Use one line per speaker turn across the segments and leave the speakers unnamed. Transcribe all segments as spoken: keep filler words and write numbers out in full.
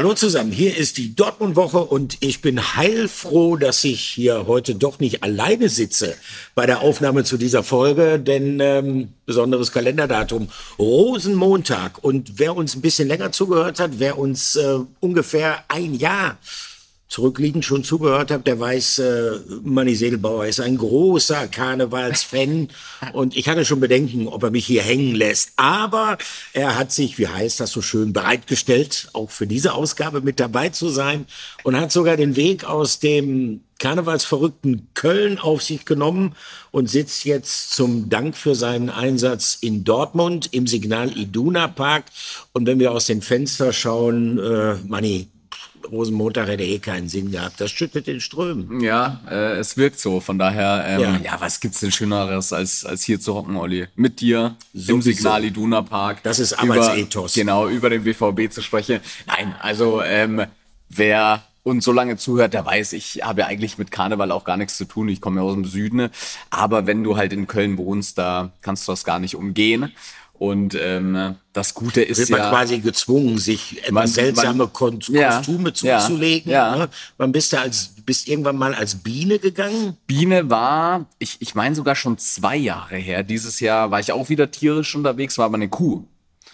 Hallo zusammen, hier ist die Dortmund-Woche und ich bin heilfroh, dass ich hier heute doch nicht alleine sitze bei der Aufnahme zu dieser Folge, denn ähm, besonderes Kalenderdatum, Rosenmontag. Und wer uns ein bisschen länger zugehört hat, wer uns äh, ungefähr ein Jahr zurückliegend schon zugehört hat, der weiß, äh, Manni Sedelbauer ist ein großer Karnevalsfan und ich hatte schon Bedenken, ob er mich hier hängen lässt. Aber er hat sich, wie heißt das so schön, bereitgestellt, auch für diese Ausgabe mit dabei zu sein und hat sogar den Weg aus dem karnevalsverrückten Köln auf sich genommen und sitzt jetzt zum Dank für seinen Einsatz in Dortmund im Signal Iduna Park. Und wenn wir aus den Fenstern schauen, äh, Manni, Rosenmontag hätte eh keinen Sinn gehabt. Das schüttet in Strömen.
Ja, äh, es wirkt so. Von daher, ähm,
Ja.
ja. was gibt's denn Schöneres, als, als hier zu hocken, Olli? Mit dir
So
im
sieht's
Signal
aus.
Iduna Park.
Das ist
über-
Arbeitsethos.
Genau, über den B V B zu sprechen. Nein, also ähm, wer uns so lange zuhört, der weiß, ich habe ja eigentlich mit Karneval auch gar nichts zu tun. Ich komme ja aus dem Süden. Aber wenn du halt in Köln wohnst, da kannst du das gar nicht umgehen. Und ähm, das Gute ist
Wird man
ja...
quasi gezwungen, sich etwas
Man-
seltsame
man-
Kon
Ja,
Kostüme
ja,
zuzulegen.
ja.
Ne? Man bist da als, bist irgendwann mal als Biene gegangen.
Biene war, ich, ich meine sogar schon zwei Jahre her. Dieses Jahr war ich auch wieder tierisch unterwegs, war aber eine Kuh.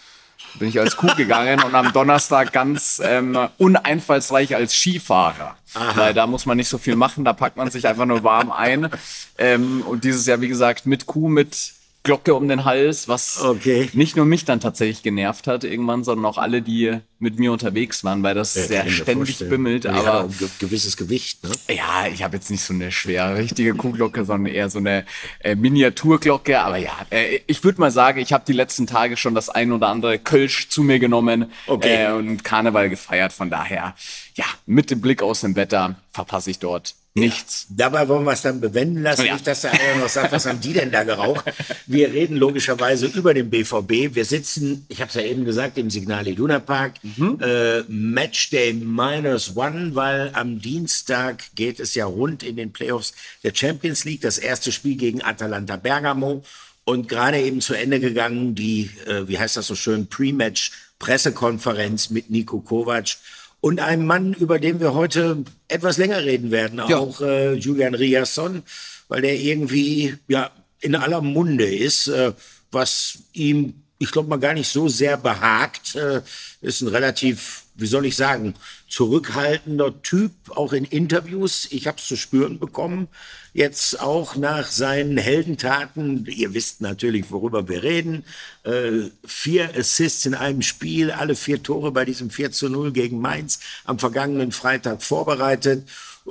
Bin ich als Kuh gegangen und am Donnerstag ganz ähm, uneinfallsreich als Skifahrer.
Aha.
Weil da muss man nicht so viel machen, da packt man sich einfach nur warm ein. Ähm, und dieses Jahr, wie gesagt, mit Kuh, mit Glocke um den Hals, was
Okay.
nicht nur mich dann tatsächlich genervt hat irgendwann, sondern auch alle, die mit mir unterwegs waren, weil das
Ja,
sehr
kann ich mir
ständig
vorstellen.
bimmelt.
Die hat
Aber
auch ein ge gewisses Gewicht. Ne?
ja, ich habe jetzt nicht so eine schwere, richtige Kuhglocke, sondern eher so eine äh, Miniaturglocke. Aber ja, äh, ich würde mal sagen, ich habe die letzten Tage schon das ein oder andere Kölsch zu mir genommen
Okay.
äh, und Karneval gefeiert. Von daher, ja, mit dem Blick aus dem Wetter verpasse ich dort nichts.
Dabei wollen wir es dann bewenden lassen.
Ja.
Nicht, dass der einer noch sagt, was haben die denn da geraucht? Wir reden logischerweise über den B V B. Wir sitzen, ich habe es ja eben gesagt, im Signal Iduna Park. Äh, Matchday minus one, weil am Dienstag geht es ja rund in den Playoffs der Champions League. Das erste Spiel gegen Atalanta Bergamo. Und gerade eben zu Ende gegangen, die, äh, wie heißt das so schön, Pre-Match-Pressekonferenz mit Niko Kovac. Und einem Mann, über den wir heute etwas länger reden werden,
Ja.
auch äh, Julian Riasson, weil der irgendwie ja in aller Munde ist, äh, was ihm, ich glaube mal, gar nicht so sehr behagt. Äh, ist ein relativ, wie soll ich sagen, zurückhaltender Typ, auch in Interviews. Ich habe es zu spüren bekommen. Jetzt auch nach seinen Heldentaten, ihr wisst natürlich, worüber wir reden, äh, vier Assists in einem Spiel, alle vier Tore bei diesem vier zu null gegen Mainz am vergangenen Freitag vorbereitet.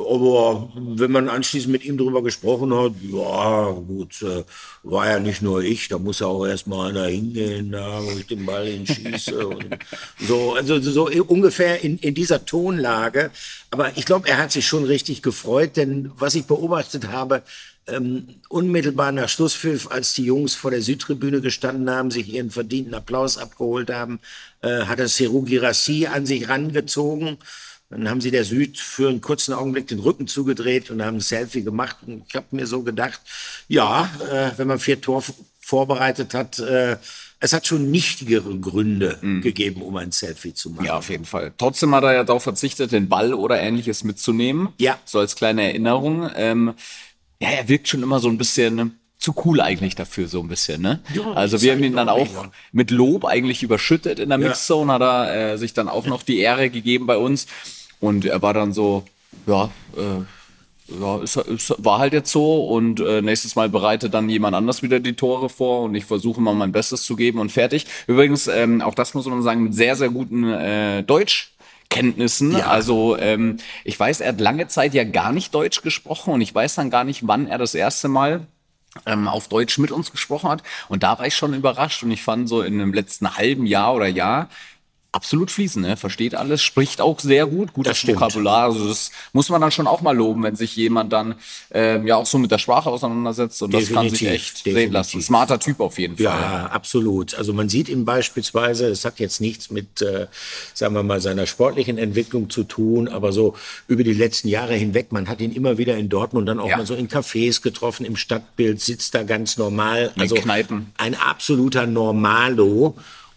Aber wenn man anschließend mit ihm darüber gesprochen hat, ja gut, äh, war ja nicht nur ich, da muss ja auch erstmal einer hingehen, da, wo ich den Ball hinschieße. Und so, also so ungefähr in, in dieser Tonlage. Aber ich glaube, er hat sich schon richtig gefreut, denn was ich beobachtet habe, ähm, unmittelbar nach Schlusspfiff, als die Jungs vor der Südtribüne gestanden haben, sich ihren verdienten Applaus abgeholt haben, äh, hat er Serhou Guirassy an sich rangezogen. Dann haben sie der Süd für einen kurzen Augenblick den Rücken zugedreht und haben ein Selfie gemacht. Und ich habe mir so gedacht, ja, äh, wenn man vier Tore vorbereitet hat, äh, es hat schon nichtigere Gründe gegeben, um ein Selfie zu machen.
Ja, auf jeden Fall. Trotzdem hat er ja darauf verzichtet, den Ball oder Ähnliches mitzunehmen.
Ja.
So als kleine Erinnerung. Ähm, ja, er wirkt schon immer so ein bisschen zu cool eigentlich dafür, so ein bisschen, ne?
Ja,
also
das
wir
sag
haben
ich
ihn dann
doch
auch
nicht, ja.
mit Lob eigentlich überschüttet. In der
Ja.
Mixzone hat er äh, sich dann auch noch die Ehre gegeben bei uns. Und er war dann so, ja, äh, ja, es, es war halt jetzt so und äh, nächstes Mal bereitet dann jemand anders wieder die Tore vor und ich versuche mal mein Bestes zu geben und fertig. Übrigens, ähm, auch das muss man sagen, mit sehr, sehr guten äh, Deutschkenntnissen.
Ja.
Also ähm, ich weiß, er hat lange Zeit ja gar nicht Deutsch gesprochen und ich weiß dann gar nicht, wann er das erste Mal ähm, auf Deutsch mit uns gesprochen hat. Und da war ich schon überrascht und ich fand so in dem letzten halben Jahr oder Jahr absolut fließend, ne? Versteht alles, spricht auch sehr gut, gutes
Das stimmt.
Vokabular. Also das muss man dann schon auch mal loben, wenn sich jemand dann ähm, ja auch so mit der Sprache auseinandersetzt. Und das kann sich
Definitiv,
echt
definitiv.
sehen lassen. Smarter Typ auf jeden Fall.
Ja, absolut. Also man sieht ihm beispielsweise, es hat jetzt nichts mit, äh, sagen wir mal, seiner sportlichen Entwicklung zu tun, aber so über die letzten Jahre hinweg, man hat ihn immer wieder in Dortmund dann auch
Ja.
mal so in Cafés getroffen, im Stadtbild, sitzt da ganz normal.
In Kneipen.
Ein absoluter Normalo.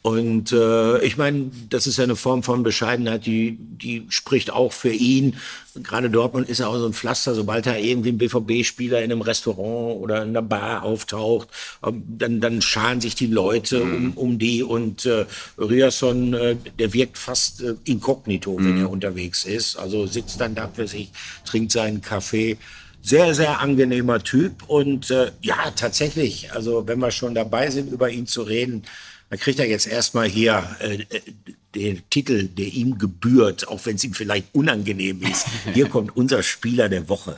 Und äh, ich meine, das ist ja eine Form von Bescheidenheit, die, die spricht auch für ihn. Gerade Dortmund ist ja auch so ein Pflaster, sobald da irgendwie ein B V B-Spieler in einem Restaurant oder in einer Bar auftaucht, ähm, dann, dann scharen sich die Leute
Mhm.
um, um die. Und äh, Ryerson, äh, der wirkt fast äh, inkognito, wenn
Mhm.
er unterwegs ist. Also sitzt dann da für sich, trinkt seinen Kaffee. Sehr, sehr angenehmer Typ. Und äh, ja, tatsächlich, also wenn wir schon dabei sind, über ihn zu reden, dann kriegt er jetzt erstmal hier äh, äh, den Titel, der ihm gebührt, auch wenn es ihm vielleicht unangenehm ist. Hier kommt unser Spieler der Woche.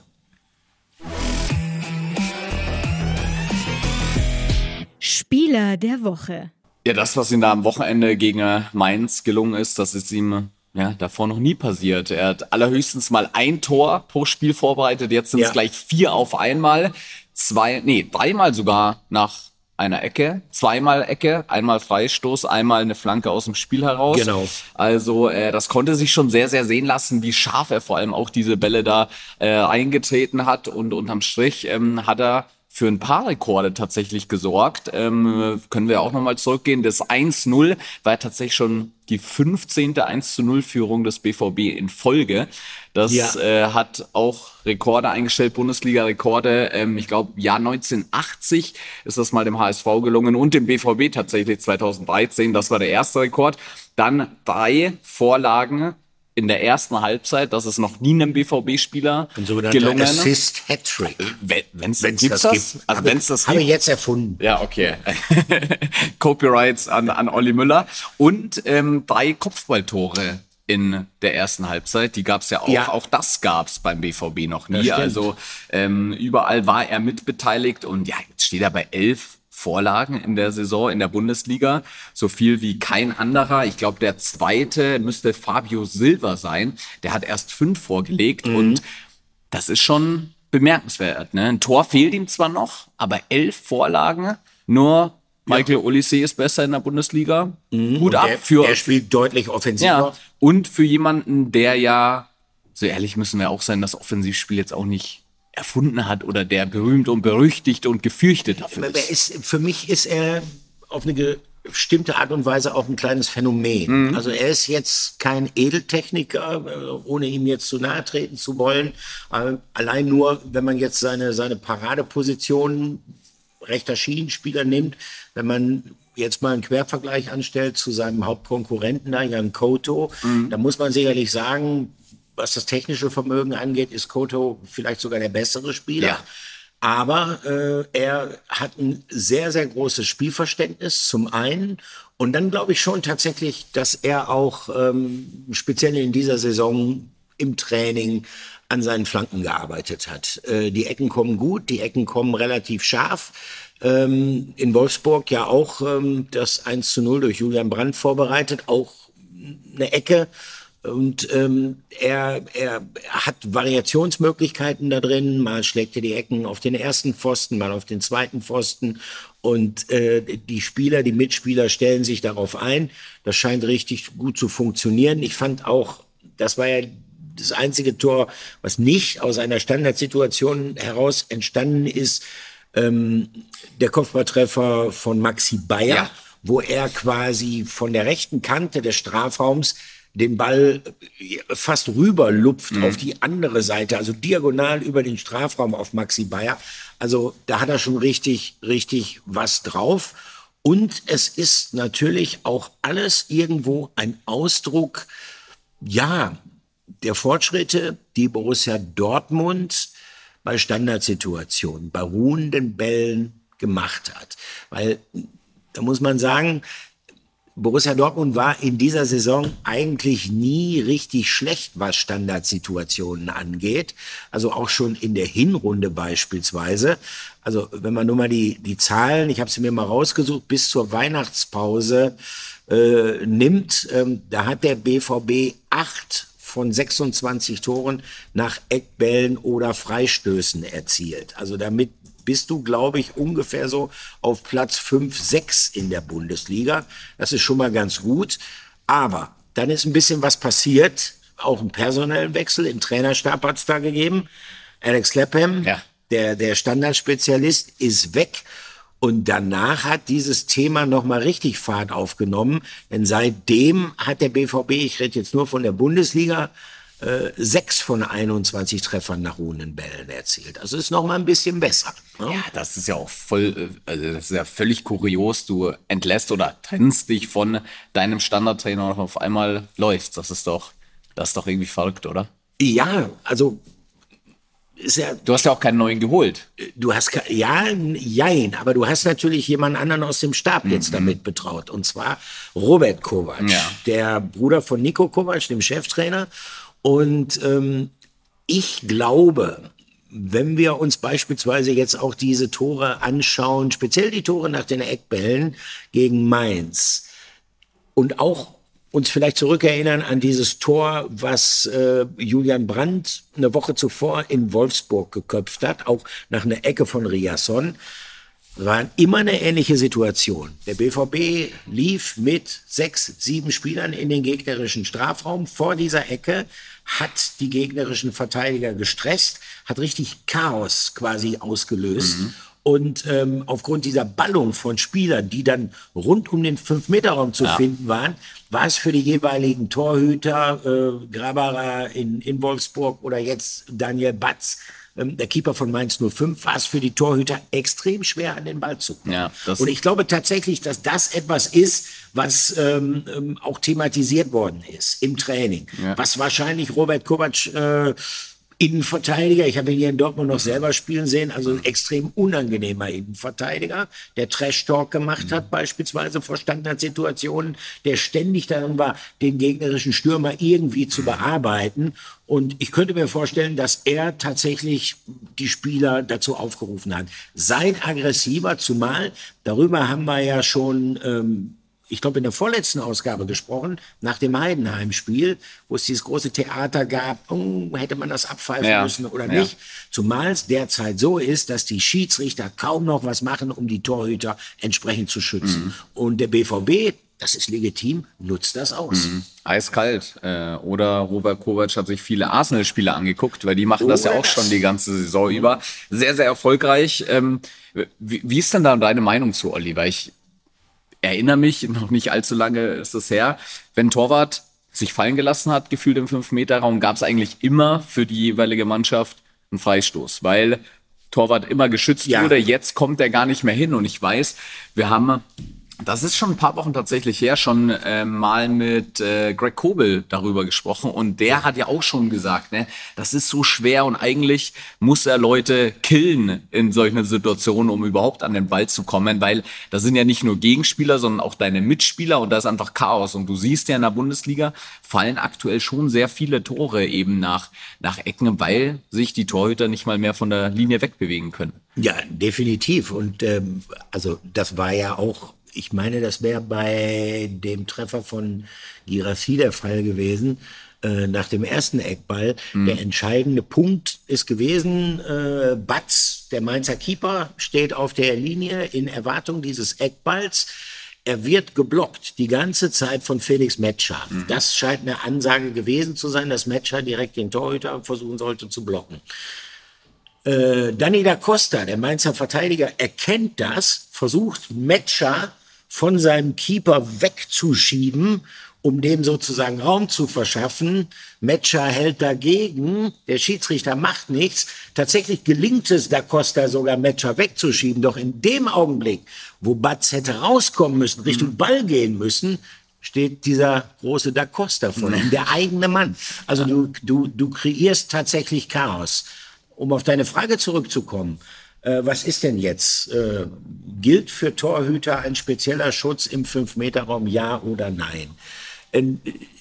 Spieler der Woche.
Ja, das, was ihm da am Wochenende gegen Mainz gelungen ist, das ist ihm ja davor noch nie passiert. Er hat allerhöchstens mal ein Tor pro Spiel vorbereitet, jetzt sind es
Ja.
gleich vier auf einmal. Zwei, nee, dreimal sogar nach einer Ecke, zweimal Ecke, einmal Freistoß, einmal eine Flanke aus dem Spiel heraus.
Genau.
Also äh, das konnte sich schon sehr, sehr sehen lassen, wie scharf er vor allem auch diese Bälle da äh, eingetreten hat. Und unterm Strich ähm, hat er für ein paar Rekorde tatsächlich gesorgt. Ähm, können wir auch nochmal zurückgehen. Das eins null war tatsächlich schon die fünfzehnte eins zu null Führung des B V B in Folge. Das
Ja.
äh, hat auch Rekorde eingestellt, Bundesliga-Rekorde. Ähm, ich glaube, Jahr neunzehnhundertachtzig ist das mal dem H S V gelungen und dem B V B tatsächlich zweitausenddreizehn. Das war der erste Rekord. Dann drei Vorlagen in der ersten Halbzeit. Das ist noch nie einem B V B-Spieler
Ein sogenannter
gelungen.
Assist-Hattrick.
Wenn es
Wenn's
gibt's
das
das?
gibt.
Also
Habe-
wenn es das
Habe
gibt.
ich jetzt erfunden.
Ja, okay. Copyrights an, an Olli Müller. Und ähm, drei Kopfballtore in der ersten Halbzeit. Die gab's ja auch.
Ja.
Auch das gab's beim B V B noch
Das
nie.
stimmt.
Also ähm, überall war er mitbeteiligt. Und ja, jetzt steht er bei elf Vorlagen in der Saison in der Bundesliga. So viel wie kein anderer. Ich glaube, der zweite müsste Fabio Silva sein. Der hat erst fünf vorgelegt.
Mhm.
Und das ist schon bemerkenswert. Ne? Ein Tor fehlt ihm zwar noch, aber elf Vorlagen. Nur Michael Olise ist besser in der Bundesliga. Hut ab
Der,
für
der spielt deutlich offensiver.
ja, und für jemanden, der ja, so ehrlich müssen wir auch sein, das Offensivspiel jetzt auch nicht erfunden hat oder der berühmt und berüchtigt und gefürchtet dafür
Aber er
ist.
ist, für mich ist er auf eine bestimmte Art und Weise auch ein kleines Phänomen.
Mhm.
Also er ist jetzt kein Edeltechniker, äh, ohne ihm jetzt zu nahe treten zu wollen. Äh, Allein nur, wenn man jetzt seine, seine Paradeposition rechter Schienenspieler nimmt, wenn man jetzt mal einen Quervergleich anstellt zu seinem Hauptkonkurrenten, da, Jan Koto,
Mhm.
dann muss man sicherlich sagen, was das technische Vermögen angeht, ist Koto vielleicht sogar der bessere Spieler.
Ja.
Aber äh, er hat ein sehr, sehr großes Spielverständnis zum einen. Und dann glaube ich schon tatsächlich, dass er auch ähm, speziell in dieser Saison im Training an seinen Flanken gearbeitet hat. Äh, die Ecken kommen gut, die Ecken kommen relativ scharf. Ähm, in Wolfsburg ja auch ähm, das eins zu null durch Julian Brandt vorbereitet, auch eine Ecke. Und ähm, er, er hat Variationsmöglichkeiten da drin. Mal schlägt er die Ecken auf den ersten Pfosten, mal auf den zweiten Pfosten. Und äh, die Spieler, die Mitspieler stellen sich darauf ein. Das scheint richtig gut zu funktionieren. Ich fand auch, das war ja das einzige Tor, was nicht aus einer Standardsituation heraus entstanden ist, ähm, der Kopfballtreffer von Maxi Bayer,
Ja.
wo er quasi von der rechten Kante des Strafraums den Ball fast rüber lupft auf die andere Seite, also diagonal über den Strafraum auf Maxi Bayer. Also da hat er schon richtig, richtig was drauf. Und es ist natürlich auch alles irgendwo ein Ausdruck, ja, der Fortschritte, die Borussia Dortmund bei Standardsituationen, bei ruhenden Bällen gemacht hat. Weil, da muss man sagen, Borussia Dortmund war in dieser Saison eigentlich nie richtig schlecht, was Standardsituationen angeht. Also auch schon in der Hinrunde beispielsweise. Also wenn man nur mal die, die Zahlen, ich habe sie mir mal rausgesucht, bis zur Weihnachtspause äh, nimmt, ähm, da hat der B V B acht von sechsundzwanzig Toren nach Eckbällen oder Freistößen erzielt. Also damit bist du, glaube ich, ungefähr so auf Platz fünf, sechs in der Bundesliga. Das ist schon mal ganz gut. Aber dann ist ein bisschen was passiert. Auch einen personellen Wechsel im Trainerstab hat es da gegeben. Alex Lapham,
Ja.
der, der Standardspezialist, ist weg. Und danach hat dieses Thema nochmal richtig Fahrt aufgenommen. Denn seitdem hat der B V B, ich rede jetzt nur von der Bundesliga, äh, sechs von einundzwanzig Treffern nach ruhenden Bällen erzielt. Also ist nochmal ein bisschen besser. Ne?
Ja, das ist ja auch voll, also das ist ja völlig kurios. Du entlässt oder trennst dich von deinem Standardtrainer und auf einmal läuft. Das ist doch, das ist doch irgendwie verrückt, oder?
Ja, also ist ja,
Du hast ja auch keinen neuen geholt.
du hast, ke- ja, jein, aber du hast natürlich jemand anderen aus dem Stab jetzt damit betraut. Und zwar Robert Kovac,
Ja.
der Bruder von Niko Kovac, dem Cheftrainer. Und ähm, ich glaube, wenn wir uns beispielsweise jetzt auch diese Tore anschauen, speziell die Tore nach den Eckbällen gegen Mainz und auch uns vielleicht zurückerinnern an dieses Tor, was äh, Julian Brandt eine Woche zuvor in Wolfsburg geköpft hat, auch nach einer Ecke von Riasson, war immer eine ähnliche Situation. Der B V B lief mit sechs, sieben Spielern in den gegnerischen Strafraum vor dieser Ecke, hat die gegnerischen Verteidiger gestresst, hat richtig Chaos quasi ausgelöst. Mhm. Und ähm, aufgrund dieser Ballung von Spielern, die dann rund um den fünf-Meter-Raum zu
Ja.
finden waren, war es für die jeweiligen Torhüter, äh, Grabara in, in Wolfsburg oder jetzt Daniel Batz, ähm, der Keeper von Mainz null fünf, war es für die Torhüter extrem schwer, an den Ball zu kommen.
Ja, das-
Und ich glaube tatsächlich, dass das etwas ist, was ähm, ähm, auch thematisiert worden ist im Training.
Ja.
Was wahrscheinlich Robert Kovac, äh, Innenverteidiger, ich habe ihn hier in Dortmund noch selber spielen sehen, also ein extrem unangenehmer Innenverteidiger, der Trash-Talk gemacht hat, beispielsweise vor Standardsituationen, der ständig daran war, den gegnerischen Stürmer irgendwie zu bearbeiten. Und ich könnte mir vorstellen, dass er tatsächlich die Spieler dazu aufgerufen hat. Seid aggressiver, zumal, darüber haben wir ja schon ähm, ich glaube, in der vorletzten Ausgabe gesprochen, nach dem Heidenheim-Spiel, wo es dieses große Theater gab, oh, hätte man das abpfeifen
Ja,
müssen oder
ja.
nicht. Zumal es derzeit so ist, dass die Schiedsrichter kaum noch was machen, um die Torhüter entsprechend zu schützen.
Mhm.
Und der B V B, das ist legitim, nutzt das aus.
Mhm. Eiskalt. Äh, oder Robert Kovac hat sich viele Arsenal-Spiele angeguckt, weil die machen das ja
Oh,
auch
das-
schon die ganze Saison über. Sehr, sehr erfolgreich. Ähm, wie, wie ist denn da deine Meinung zu, Olli? Weil ich erinnere mich, noch nicht allzu lange ist es her, wenn ein Torwart sich fallen gelassen hat, gefühlt im fünf-Meter-Raum, gab es eigentlich immer für die jeweilige Mannschaft einen Freistoß, weil Torwart immer geschützt
Ja.
wurde. Jetzt kommt er gar nicht mehr hin. Und ich weiß, wir haben, das ist schon ein paar Wochen tatsächlich her, schon äh, mal mit äh, Greg Kobel darüber gesprochen. Und der hat ja auch schon gesagt, ne, das ist so schwer und eigentlich muss er Leute killen in solchen Situationen, um überhaupt an den Ball zu kommen, weil da sind ja nicht nur Gegenspieler, sondern auch deine Mitspieler und da ist einfach Chaos. Und du siehst ja in der Bundesliga fallen aktuell schon sehr viele Tore eben nach, nach Ecken, weil sich die Torhüter nicht mal mehr von der Linie wegbewegen können.
Ja, definitiv. Und ähm, also das war ja auch, ich meine, das wäre bei dem Treffer von Girassi der Fall gewesen, äh, nach dem ersten Eckball. Der entscheidende Punkt ist gewesen, äh, Batz, der Mainzer Keeper, steht auf der Linie in Erwartung dieses Eckballs. Er wird geblockt die ganze Zeit von Felix Metscher. Das scheint eine Ansage gewesen zu sein, dass Metscher direkt den Torhüter versuchen sollte zu blocken. Äh, Dani da Costa, der Mainzer Verteidiger, erkennt das, versucht Metscher von seinem Keeper wegzuschieben, um dem sozusagen Raum zu verschaffen. Metscher hält dagegen, der Schiedsrichter macht nichts. Tatsächlich gelingt es da Costa sogar, Metscher wegzuschieben. Doch in dem Augenblick, wo Batz hätte rauskommen müssen, Richtung Ball gehen müssen, steht dieser große Da Costa von ihm, der eigene Mann. Also du, du, du kreierst tatsächlich Chaos. Um auf deine Frage zurückzukommen, äh, was ist denn jetzt? Äh, gilt für Torhüter ein spezieller Schutz im fünf-Meter-Raum, ja oder nein? Ähm,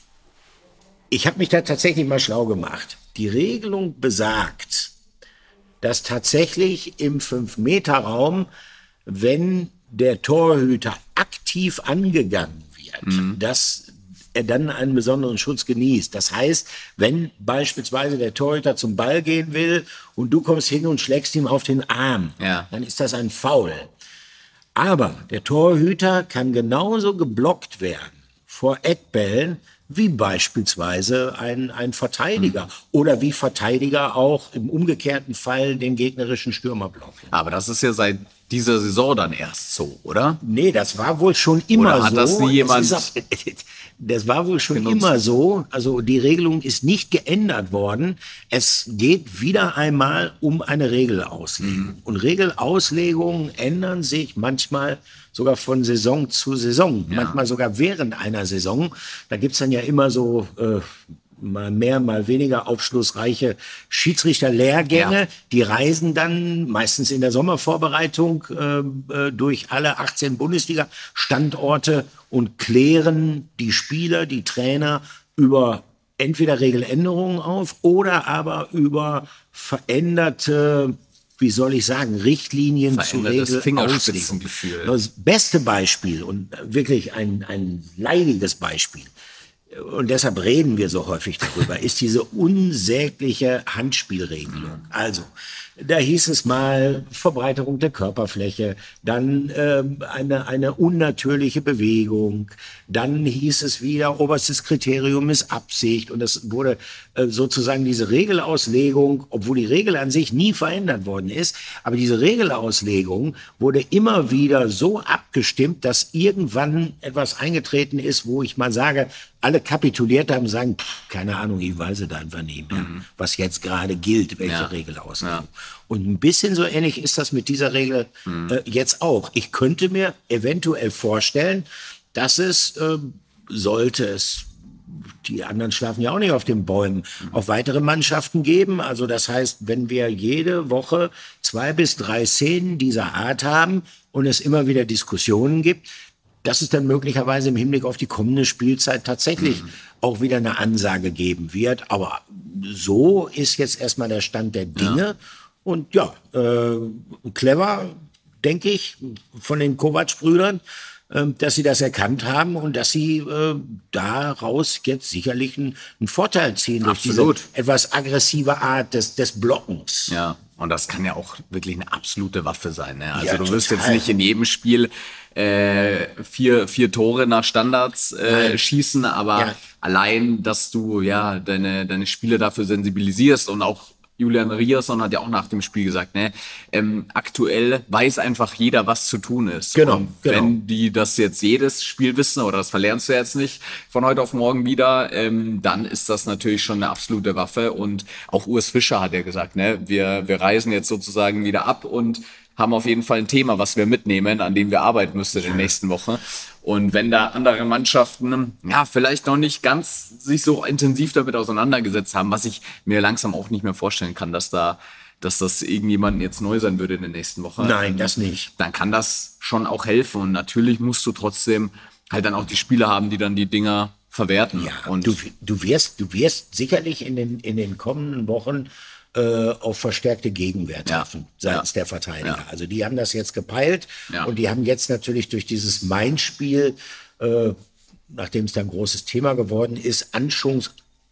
ich habe mich da tatsächlich mal schlau gemacht. Die Regelung besagt, dass tatsächlich im fünf-Meter-Raum, wenn der Torhüter aktiv angegangen wird, dass er dann einen besonderen Schutz genießt. Das heißt, wenn beispielsweise der Torhüter zum Ball gehen will und du kommst hin und schlägst ihm auf den Arm,
Ja.
dann ist das ein Foul. Aber der Torhüter kann genauso geblockt werden vor Eckbällen wie beispielsweise ein, ein Verteidiger oder wie Verteidiger auch im umgekehrten Fall den gegnerischen Stürmer blocken.
Aber das ist ja seit dieser Saison dann erst so, oder?
Nee, das war wohl schon immer
Oder hat
so.
das nie jemand
Es ist auch, das war wohl schon
genutzt?
immer so. Also die Regelung ist nicht geändert worden. Es geht wieder einmal um eine Regelauslegung.
Mhm.
Und Regelauslegungen ändern sich manchmal sogar von Saison zu Saison.
Ja.
Manchmal sogar während einer Saison. Da gibt's dann ja immer so äh, mal mehr, mal weniger aufschlussreiche Schiedsrichterlehrgänge.
Ja.
Die reisen dann meistens in der Sommervorbereitung äh, äh, durch alle achtzehn Bundesliga-Standorte und klären die Spieler, die Trainer über entweder Regeländerungen auf oder aber über veränderte, wie soll ich sagen, Richtlinien zu
Verändertes
Regelauslegung.
Fingerspitzengefühl.
Das beste Beispiel und wirklich ein, ein leidiges Beispiel, und deshalb reden wir so häufig darüber, ist diese unsägliche Handspielregelung. Also, da hieß es mal Verbreiterung der Körperfläche, dann ähm, eine, eine unnatürliche Bewegung, dann hieß es wieder, oberstes Kriterium ist Absicht, und das wurde äh, sozusagen diese Regelauslegung, obwohl die Regel an sich nie verändert worden ist, aber diese Regelauslegung wurde immer wieder so abgestimmt, dass irgendwann etwas eingetreten ist, wo ich mal sage, alle kapituliert haben, sagen, pff, keine Ahnung, ich weiß es einfach nicht mehr, mhm. was jetzt gerade gilt, welche
Ja.
Regelauslegung.
Ja.
Und ein bisschen so ähnlich ist das mit dieser Regel mhm. äh, jetzt auch. Ich könnte mir eventuell vorstellen, dass es, äh, sollte es, die anderen schlafen ja auch nicht auf den Bäumen, mhm. auch weitere Mannschaften geben. Also das heißt, wenn wir jede Woche zwei bis drei Szenen dieser Art haben und es immer wieder Diskussionen gibt, dass es dann möglicherweise im Hinblick auf die kommende Spielzeit tatsächlich mhm. auch wieder eine Ansage geben wird. Aber so ist jetzt erstmal der Stand der Dinge. Ja. Und ja, äh, clever, denke ich, von den Kovac-Brüdern, äh, dass sie das erkannt haben und dass sie äh, daraus jetzt sicherlich einen, einen Vorteil ziehen durch
Absolut.
diese etwas aggressive Art des, des Blockens.
Ja, und das kann ja auch wirklich eine absolute Waffe sein. Ne? Also
Ja,
du wirst
total.
jetzt nicht in jedem Spiel äh, vier, vier Tore nach Standards äh,
Nein.
schießen, aber
Ja.
allein, dass du ja deine, deine Spieler dafür sensibilisierst, und auch Julian Riasson hat ja auch nach dem Spiel gesagt, ne, ähm, aktuell weiß einfach jeder, was zu tun ist.
Genau,
und
genau.
wenn die das jetzt jedes Spiel wissen, oder das verlernst du jetzt nicht von heute auf morgen wieder, ähm, dann ist das natürlich schon eine absolute Waffe. Und auch Urs Fischer hat ja gesagt, ne, wir, wir reisen jetzt sozusagen wieder ab und haben auf jeden Fall ein Thema, was wir mitnehmen, an dem wir arbeiten müssen in den nächsten Wochen. Und wenn da andere Mannschaften, ja, vielleicht noch nicht ganz sich so intensiv damit auseinandergesetzt haben, was ich mir langsam auch nicht mehr vorstellen kann, dass da, dass das irgendjemandem jetzt neu sein würde in der nächsten Woche.
Nein, das nicht.
Dann kann das schon auch helfen. Und natürlich musst du trotzdem halt dann auch die Spieler haben, die dann die Dinger verwerten.
Ja,
und
du, du, wirst, du wirst sicherlich in den, in den kommenden Wochen äh, auf verstärkte Gegenwehr
Ja.
treffen seitens
Ja.
der Verteidiger.
Ja.
Also die haben das jetzt gepeilt
Ja.
und die haben jetzt natürlich durch dieses Main-Spiel, äh, nachdem es dann ein großes Thema geworden ist, Anschauungs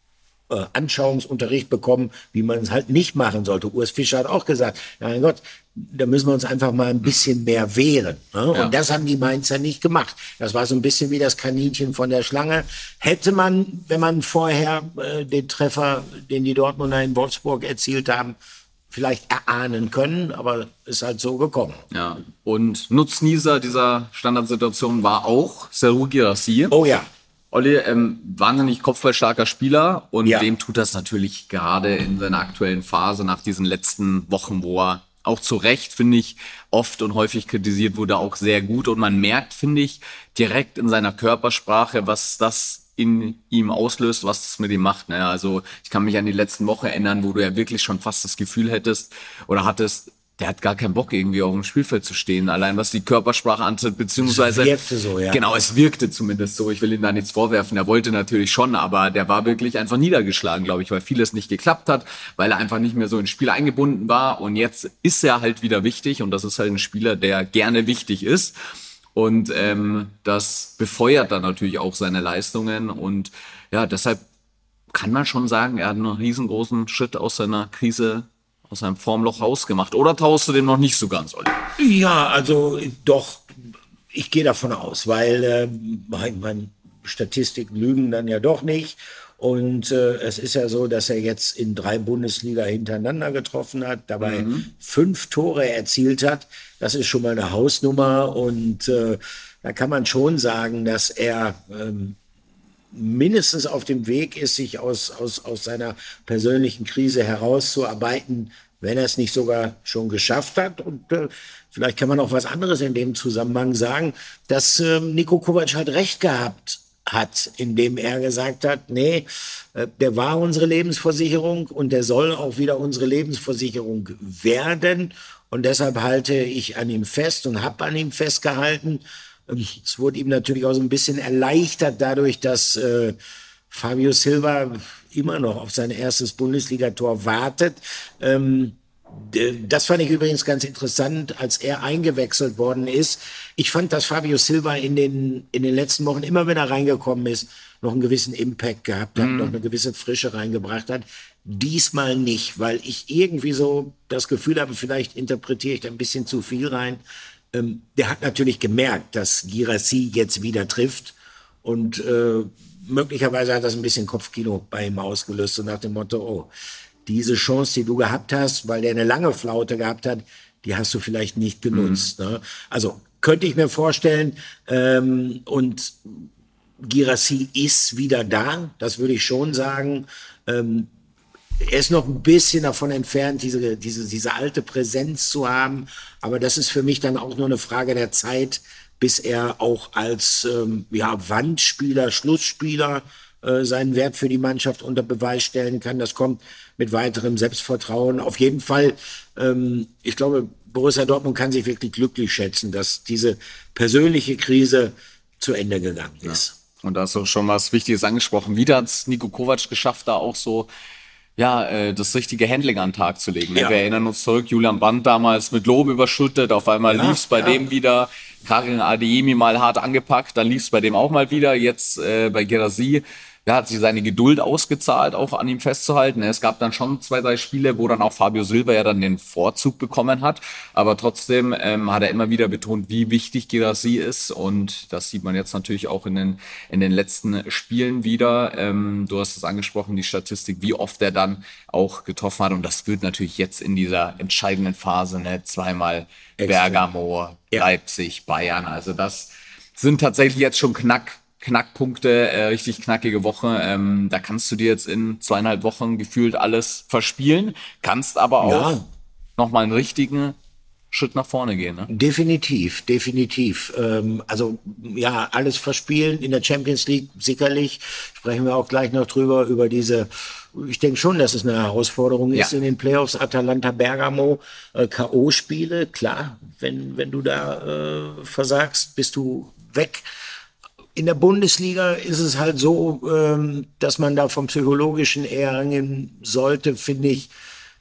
äh, Anschauungsunterricht bekommen, wie man es halt nicht machen sollte. Urs Fischer hat auch gesagt, mein Gott, da müssen wir uns einfach mal ein bisschen mehr wehren. Ne?
Ja.
Und das haben die Mainzer nicht gemacht. Das war so ein bisschen wie das Kaninchen von der Schlange. Hätte man, wenn man vorher äh, den Treffer, den die Dortmunder in Wolfsburg erzielt haben, vielleicht erahnen können, aber ist halt so gekommen.
Ja, und Nutznießer dieser Standardsituation war auch Serhou Guirassy.
Oh ja.
Olli, ähm, wahnsinnig kopfballstarker Spieler, und
Ja.
dem tut das natürlich gerade in seiner aktuellen Phase nach diesen letzten Wochen, wo er auch zu Recht, finde ich, oft und häufig kritisiert wurde, auch sehr gut. Und man merkt, finde ich, direkt in seiner Körpersprache, was das in ihm auslöst, was das mit ihm macht. Ne? Also ich kann mich an die letzten Woche erinnern, wo du ja wirklich schon fast das Gefühl hättest oder hattest, der hat gar keinen Bock, irgendwie auf dem Spielfeld zu stehen. Allein was die Körpersprache antritt, beziehungsweise...
Es wirkte so, ja.
Genau, es wirkte zumindest so. Ich will ihm da nichts vorwerfen. Er wollte natürlich schon, aber der war wirklich einfach niedergeschlagen, glaube ich, weil vieles nicht geklappt hat, weil er einfach nicht mehr so ins Spiel eingebunden war. Und jetzt ist er halt wieder wichtig, und das ist halt ein Spieler, der gerne wichtig ist. Und ähm, das befeuert dann natürlich auch seine Leistungen. Und ja, deshalb kann man schon sagen, er hat einen riesengroßen Schritt aus seiner Krise, aus seinem Formloch rausgemacht. Oder traust du dem noch nicht so ganz, Olli?
Ja, also doch, ich gehe davon aus, weil äh, mein, mein Statistiken lügen dann ja doch nicht. Und äh, es ist ja so, dass er jetzt in drei Bundesliga hintereinander getroffen hat, dabei mhm. fünf Tore erzielt hat. Das ist schon mal eine Hausnummer. Und äh, da kann man schon sagen, dass er ähm, mindestens auf dem Weg ist, sich aus, aus, aus seiner persönlichen Krise herauszuarbeiten, wenn er es nicht sogar schon geschafft hat. Und äh, vielleicht kann man auch was anderes in dem Zusammenhang sagen, dass äh, Niko Kovac halt recht gehabt hat, indem er gesagt hat, nee, äh, der war unsere Lebensversicherung und der soll auch wieder unsere Lebensversicherung werden. Und deshalb halte ich an ihm fest und habe an ihm festgehalten. Es wurde ihm natürlich auch so ein bisschen erleichtert dadurch, dass äh, Fabio Silva immer noch auf sein erstes Bundesligator wartet. Ähm, das fand ich übrigens ganz interessant, als er eingewechselt worden ist. Ich fand, dass Fabio Silva in den, in den letzten Wochen, immer wenn er reingekommen ist, noch einen gewissen Impact gehabt hat, mhm. noch eine gewisse Frische reingebracht hat. Diesmal nicht, weil ich irgendwie so das Gefühl habe, vielleicht interpretiere ich da ein bisschen zu viel rein. Ähm, der hat natürlich gemerkt, dass Guirassy jetzt wieder trifft und äh, möglicherweise hat das ein bisschen Kopfkino bei ihm ausgelöst, so nach dem Motto, oh, diese Chance, die du gehabt hast, weil der eine lange Flaute gehabt hat, die hast du vielleicht nicht genutzt. Mhm. Ne? Also könnte ich mir vorstellen, ähm, und Guirassy ist wieder da, das würde ich schon sagen. Ähm, Er ist noch ein bisschen davon entfernt, diese, diese, diese alte Präsenz zu haben. Aber das ist für mich dann auch nur eine Frage der Zeit, bis er auch als ähm, ja, Wandspieler, Schlussspieler äh, seinen Wert für die Mannschaft unter Beweis stellen kann. Das kommt mit weiterem Selbstvertrauen. Auf jeden Fall, ähm, ich glaube, Borussia Dortmund kann sich wirklich glücklich schätzen, dass diese persönliche Krise zu Ende gegangen ist.
Ja. Und da hast du schon was Wichtiges angesprochen. Wieder hat es Niko Kovac geschafft, da auch so ja, äh, das richtige Handling an den Tag zu legen. Ne? Ja. Wir erinnern uns zurück, Julian Brandt damals mit Lob überschüttet, auf einmal ja, lief's bei ja. dem wieder, Karim Adeyemi mal hart angepackt, dann lief's bei dem auch mal wieder, jetzt äh, bei Guirassy. Ja, hat sich seine Geduld ausgezahlt, auch an ihm festzuhalten. Es gab dann schon zwei, drei Spiele, wo dann auch Fabio Silva ja dann den Vorzug bekommen hat. Aber trotzdem ähm, hat er immer wieder betont, wie wichtig Guirassy ist. Und das sieht man jetzt natürlich auch in den, in den letzten Spielen wieder. Ähm, du hast es angesprochen, die Statistik, wie oft er dann auch getroffen hat. Und das wird natürlich jetzt in dieser entscheidenden Phase, ne, zweimal Extrem. Bergamo, ja. Leipzig, Bayern. Also das sind tatsächlich jetzt schon Knack. Knackpunkte, äh, richtig knackige Woche. Ähm, da kannst du dir jetzt in zweieinhalb Wochen gefühlt alles verspielen, kannst aber auch ja. nochmal einen richtigen Schritt nach vorne gehen. Ne?
Definitiv, definitiv. Ähm, also ja, alles verspielen in der Champions League sicherlich. Sprechen wir auch gleich noch drüber, über diese, ich denke schon, dass es eine Herausforderung ja. ist in den Playoffs. Atalanta Bergamo, äh, K O-Spiele, klar, wenn, wenn du da äh, versagst, bist du weg. In der Bundesliga ist es halt so, ähm, dass man da vom Psychologischen eher angehen sollte, finde ich,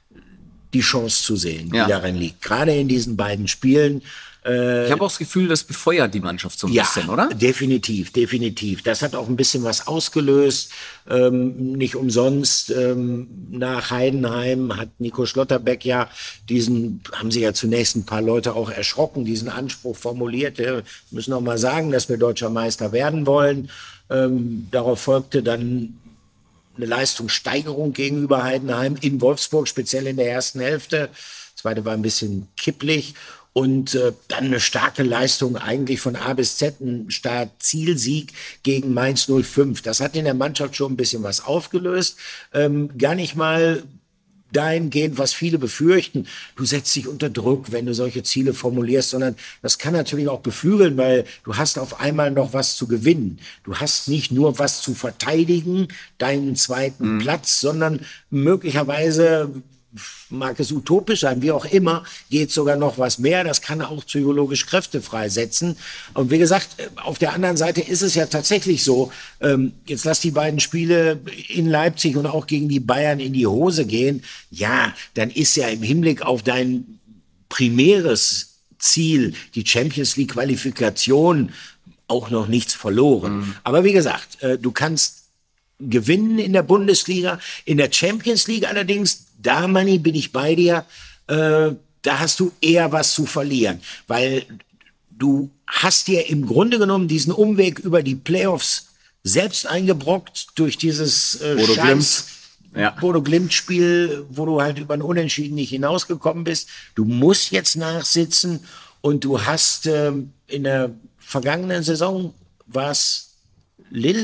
die Chance zu sehen,
ja.
die darin liegt. Gerade in diesen beiden Spielen. Äh,
ich habe auch das Gefühl, das befeuert die Mannschaft so ein
ja,
bisschen, oder?
definitiv, definitiv. Das hat auch ein bisschen was ausgelöst. Ähm, nicht umsonst ähm, nach Heidenheim hat Nico Schlotterbeck ja diesen, haben sie ja zunächst ein paar Leute auch erschrocken, diesen Anspruch formuliert. Wir müssen auch mal sagen, dass wir deutscher Meister werden wollen. Ähm, darauf folgte dann eine Leistungssteigerung gegenüber Heidenheim in Wolfsburg, speziell in der ersten Hälfte. Das zweite war ein bisschen kipplich. Und äh, dann eine starke Leistung eigentlich von A bis Z, ein Start-Zielsieg gegen Mainz null fünf. Das hat in der Mannschaft schon ein bisschen was aufgelöst. Ähm, gar nicht mal dahingehend, was viele befürchten, du setzt dich unter Druck, wenn du solche Ziele formulierst, sondern das kann natürlich auch beflügeln, weil du hast auf einmal noch was zu gewinnen. Du hast nicht nur was zu verteidigen, deinen zweiten mhm. Platz, sondern möglicherweise, mag es utopisch sein, wie auch immer, geht sogar noch was mehr. Das kann auch psychologisch Kräfte freisetzen. Und wie gesagt, auf der anderen Seite ist es ja tatsächlich so, ähm, jetzt lass die beiden Spiele in Leipzig und auch gegen die Bayern in die Hose gehen. Ja, dann ist ja im Hinblick auf dein primäres Ziel, die Champions League Qualifikation, auch noch nichts verloren. Mhm. Aber wie gesagt, äh, du kannst gewinnen in der Bundesliga, in der Champions League allerdings, da, Manni, bin ich bei dir, äh, da hast du eher was zu verlieren, weil du hast dir im Grunde genommen diesen Umweg über die Playoffs selbst eingebrockt durch dieses äh,
Bodo
Scheiß
Ja.
Bodo Glimt-Spiel, wo du halt über ein Unentschieden nicht hinausgekommen bist. Du musst jetzt nachsitzen und du hast ähm, in der vergangenen Saison war es Lille?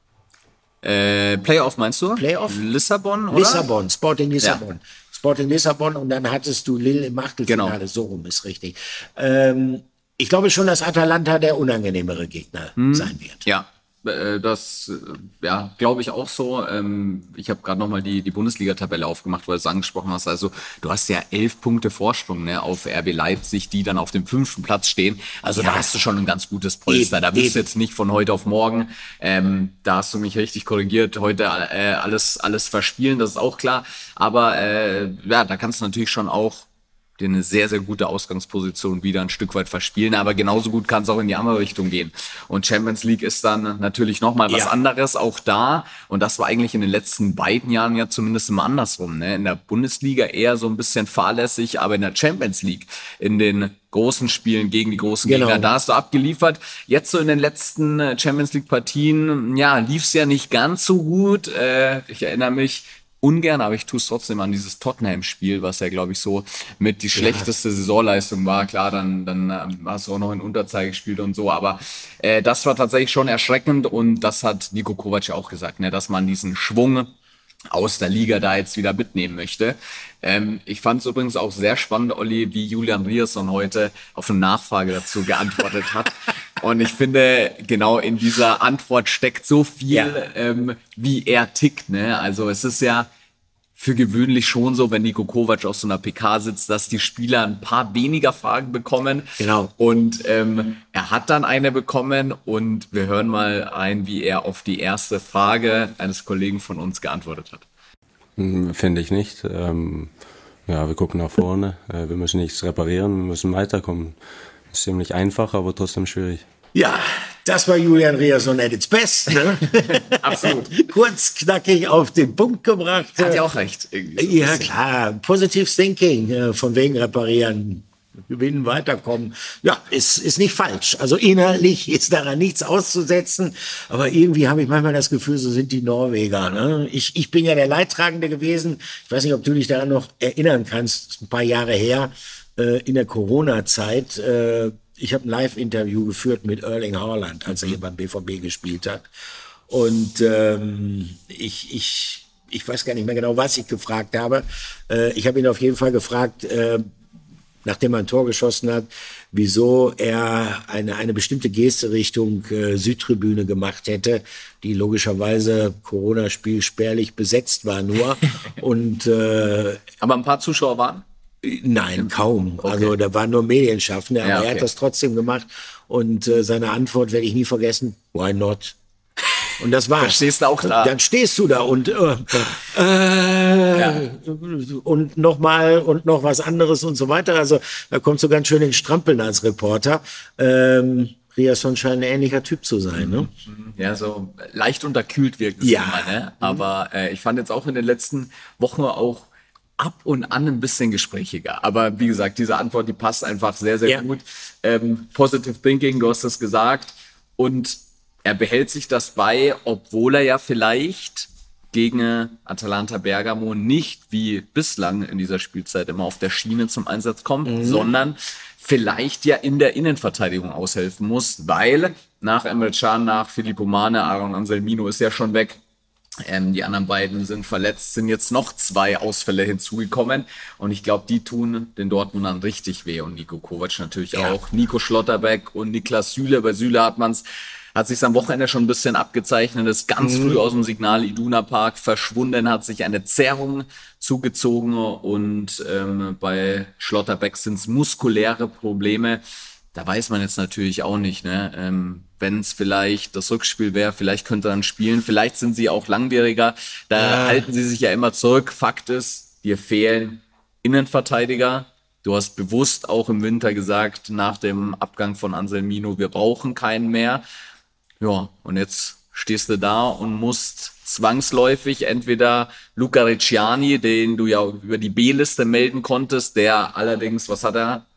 Äh, Playoff meinst du?
Playoff?
Lissabon, oder?
Lissabon, Sporting Lissabon. Sporting Lissabon und dann hattest du Lille im Achtelfinale,
Genau.
so rum ist richtig. Ähm, ich glaube schon, dass Atalanta der unangenehmere Gegner
Hm.
sein wird.
Ja, äh, das äh, ja, glaube ich auch so. Ähm, ich habe gerade nochmal die, die Bundesliga-Tabelle aufgemacht, weil du es angesprochen hast. Also du hast ja elf Punkte Vorsprung, ne, auf R B Leipzig, die dann auf dem fünften Platz stehen. Also
Ja.
da hast du schon ein ganz gutes Polster.
Eben,
Da bist du
eben.
jetzt nicht von heute auf morgen. Ähm, da hast du mich richtig korrigiert. Heute äh, alles, alles verspielen, das ist auch klar. Aber äh, ja, da kannst du natürlich schon auch dir eine sehr, sehr gute Ausgangsposition wieder ein Stück weit verspielen, aber genauso gut kann es auch in die andere Richtung gehen. Und Champions League ist dann natürlich nochmal was
Ja.
anderes, auch da. Und das war eigentlich in den letzten beiden Jahren ja zumindest immer andersrum. Ne? In der Bundesliga eher so ein bisschen fahrlässig, aber in der Champions League, in den großen Spielen gegen die großen
Genau.
Gegner, da hast du abgeliefert. Jetzt so in den letzten äh, Champions League Partien, ja, lief es ja nicht ganz so gut. Äh, ich erinnere mich, ungern, aber ich tue es trotzdem an dieses Tottenham-Spiel, was ja, glaube ich, so mit die schlechteste Saisonleistung war. Klar, dann, dann ähm, hast du auch noch in Unterzahl gespielt und so, aber äh, das war tatsächlich schon erschreckend und das hat Niko Kovac ja auch gesagt, ne, dass man diesen Schwung aus der Liga da jetzt wieder mitnehmen möchte. Ähm, ich fand es übrigens auch sehr spannend, Olli, wie Julian Riasson heute auf eine Nachfrage dazu geantwortet hat. Und ich finde, genau in dieser Antwort steckt so viel,
Ja.
ähm, wie er tickt. Ne? Also es ist ja für gewöhnlich schon so, wenn Niko Kovac auf so einer P K sitzt, dass die Spieler ein paar weniger Fragen bekommen.
Genau.
Und ähm, er hat dann eine bekommen und wir hören mal ein, wie er auf die erste Frage eines Kollegen von uns geantwortet hat.
Hm, Finde ich nicht. Ähm, ja, wir gucken nach vorne. Äh, wir müssen nichts reparieren, wir müssen weiterkommen. Ist ziemlich einfach, aber trotzdem schwierig.
Ja, das war Julian Riasson at its best. Ne?
Absolut.
Kurz, knackig auf den Punkt gebracht.
Hat ja auch recht. Irgendwie so ein
Ja,
bisschen.
klar. Positive Thinking, äh, von wegen reparieren, gewinnen, weiterkommen. Ja, ist, ist nicht falsch. Also inhaltlich ist daran nichts auszusetzen. Aber irgendwie habe ich manchmal das Gefühl, so sind die Norweger. Ne? Ich, ich bin ja der Leidtragende gewesen. Ich weiß nicht, ob du dich daran noch erinnern kannst. Das ist ein paar Jahre her, äh, in der Corona-Zeit. Äh, ich habe ein Live-Interview geführt mit Erling Haaland, als er hier beim B V B gespielt hat. Und ähm, ich, ich, ich weiß gar nicht mehr genau, was ich gefragt habe. Äh, ich habe ihn auf jeden Fall gefragt, äh, nachdem er ein Tor geschossen hat, wieso er eine, eine bestimmte Geste Richtung äh, Südtribüne gemacht hätte, die logischerweise Corona-Spiel spärlich besetzt war nur. Und äh,
Aber ein paar Zuschauer waren?
nein, kaum. Also da waren nur Medienschaffende, aber
Ja,
er
okay.
hat das trotzdem gemacht. Und äh, seine Antwort werde ich nie vergessen, why not? Und das war's.
Dann stehst du auch da.
Dann stehst du da und äh, äh, und noch mal und noch was anderes und so weiter. Also da kommt so ganz schön in Strampeln als Reporter. Ähm, Riasson scheint ein ähnlicher Typ zu sein, ne?
Ja, so leicht unterkühlt wirkt es
Ja.
immer, ne? Aber äh, ich fand jetzt auch in den letzten Wochen auch ab und an ein bisschen gesprächiger. Aber wie gesagt, diese Antwort, die passt einfach sehr, sehr
Ja.
gut. Ähm, Positive Thinking, du hast es gesagt. Und er behält sich das bei, obwohl er ja vielleicht gegen äh, Atalanta Bergamo nicht wie bislang in dieser Spielzeit immer auf der Schiene zum Einsatz kommt, sondern vielleicht ja in der Innenverteidigung aushelfen muss, weil nach Emre Can, nach Filippo Mane, Aaron Anselmino ist ja schon weg. Ähm, die anderen beiden sind verletzt, sind jetzt noch zwei Ausfälle hinzugekommen. Und ich glaube, die tun den Dortmundern richtig weh. Und Niko Kovac natürlich
Ja.
auch. Nico Schlotterbeck und Niklas Süle. Bei Süle hat man's hat sich am Wochenende schon ein bisschen abgezeichnet, ist ganz früh aus dem Signal Iduna Park verschwunden, hat sich eine Zerrung zugezogen und ähm, bei Schlotterbeck sind es muskuläre Probleme. Da weiß man jetzt natürlich auch nicht, ne? Ähm, wenn es vielleicht das Rückspiel wäre, vielleicht könnte er dann spielen, vielleicht sind sie auch langwieriger, da
Ja.
halten sie sich ja immer zurück. Fakt ist, dir fehlen Innenverteidiger. Du hast bewusst auch im Winter gesagt, nach dem Abgang von Anselmino, wir brauchen keinen mehr. Ja, und jetzt stehst du da und musst zwangsläufig entweder Luca Ricciani, den du ja über die B-Liste melden konntest, der allerdings, was hat er?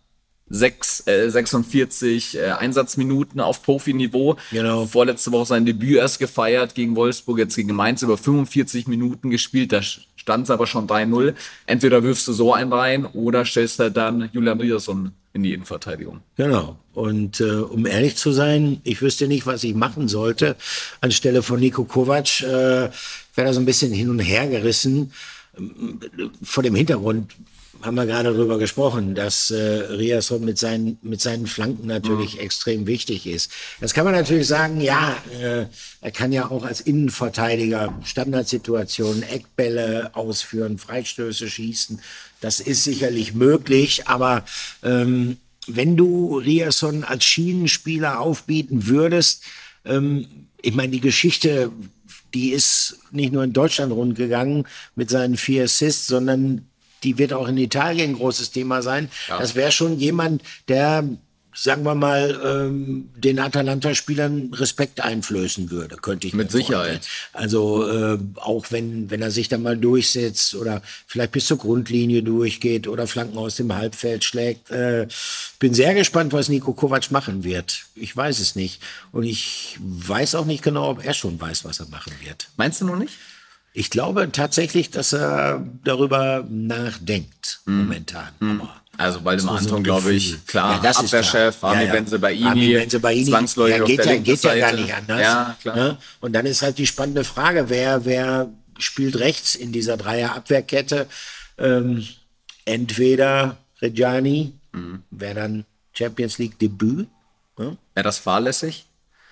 sechs, äh, sechsundvierzig äh, Einsatzminuten auf Profiniveau.
Genau.
Vorletzte Woche sein Debüt erst gefeiert gegen Wolfsburg, jetzt gegen Mainz über fünfundvierzig Minuten gespielt. Da stand es aber schon drei null. Entweder wirfst du so einen rein oder stellst halt dann Julian Riasson in die Innenverteidigung.
Genau. Und äh, um ehrlich zu sein, ich wüsste nicht, was ich machen sollte. Anstelle von Niko Kovac äh, wäre da so ein bisschen hin und her gerissen. Vor dem Hintergrund haben wir gerade darüber gesprochen, dass äh, Riasson mit seinen, mit seinen Flanken natürlich mhm. extrem wichtig ist. Das kann man natürlich sagen, ja, äh, er kann ja auch als Innenverteidiger Standardsituationen, Eckbälle ausführen, Freistöße schießen. Das ist sicherlich möglich, aber ähm, wenn du Riasson als Schienenspieler aufbieten würdest, ähm, ich meine, die Geschichte, die ist nicht nur in Deutschland rundgegangen mit seinen vier Assists, sondern die wird auch in Italien ein großes Thema sein. Ja. Das wäre schon jemand, der, sagen wir mal, ähm, den Atalanta-Spielern Respekt einflößen würde, könnte ich
Mit
mir
Sicherheit.
vorstellen. Also äh, auch wenn, wenn er sich dann mal durchsetzt oder vielleicht bis zur Grundlinie durchgeht oder Flanken aus dem Halbfeld schlägt. Äh, bin sehr gespannt, was Niko Kovac machen wird. Ich weiß es nicht. Und ich weiß auch nicht genau, ob er schon weiß, was er machen wird.
Meinst du noch nicht?
Ich glaube tatsächlich, dass er darüber nachdenkt, mm. momentan.
Mm. Also Waldemar so Anton, glaube ich, klar,
ja, das
Abwehrchef, Armin
ja, ja.
Bensebaini,
Bensebaini,
zwangsläufig
ja, geht,
auf der
ja, geht ja gar
Seite.
nicht anders.
Ja, klar.
Ja? Und dann ist halt die spannende Frage, wer, wer spielt rechts in dieser Dreier-Abwehrkette? Ähm, entweder Reggiani, mm. wäre dann Champions League Debüt. Ja?
Wäre das fahrlässig?